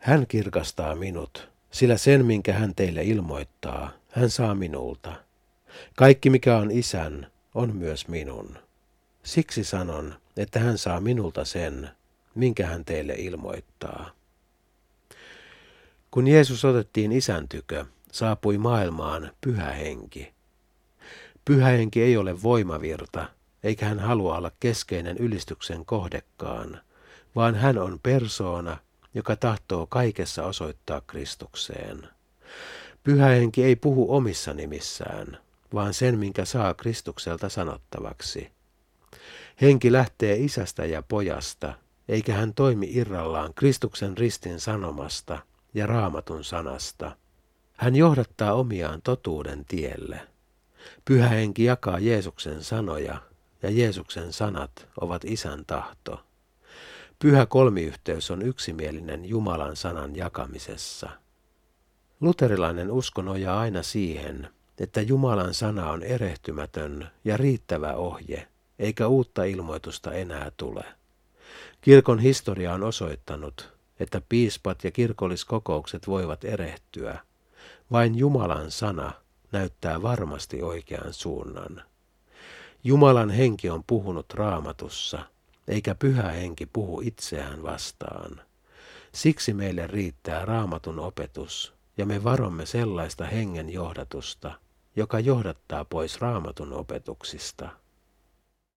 Hän kirkastaa minut, sillä sen, minkä hän teille ilmoittaa, hän saa minulta. Kaikki, mikä on Isän, on myös minun. Siksi sanon, että hän saa minulta sen, minkä hän teille ilmoittaa. Kun Jeesus otettiin Isän tykö, saapui maailmaan Pyhä Henki. Pyhä Henki ei ole voimavirta, eikä hän halua olla keskeinen ylistyksen kohdekaan, vaan hän on persoona, joka tahtoo kaikessa osoittaa Kristukseen. Pyhä Henki ei puhu omissa nimissään, vaan sen, minkä saa Kristukselta sanottavaksi. Henki lähtee Isästä ja Pojasta, eikä hän toimi irrallaan Kristuksen ristin sanomasta ja Raamatun sanasta. Hän johdattaa omiaan totuuden tielle. Pyhä Henki jakaa Jeesuksen sanoja, ja Jeesuksen sanat ovat Isän tahto. Pyhä kolmiyhteys on yksimielinen Jumalan sanan jakamisessa. Luterilainen usko nojaa aina siihen, että Jumalan sana on erehtymätön ja riittävä ohje, eikä uutta ilmoitusta enää tule. Kirkon historia on osoittanut, että piispat ja kirkolliskokoukset voivat erehtyä. Vain Jumalan sana näyttää varmasti oikean suunnan. Jumalan henki on puhunut Raamatussa, eikä Pyhä Henki puhu itseään vastaan. Siksi meille riittää Raamatun opetus, ja me varomme sellaista hengen johdatusta, joka johdattaa pois Raamatun opetuksista.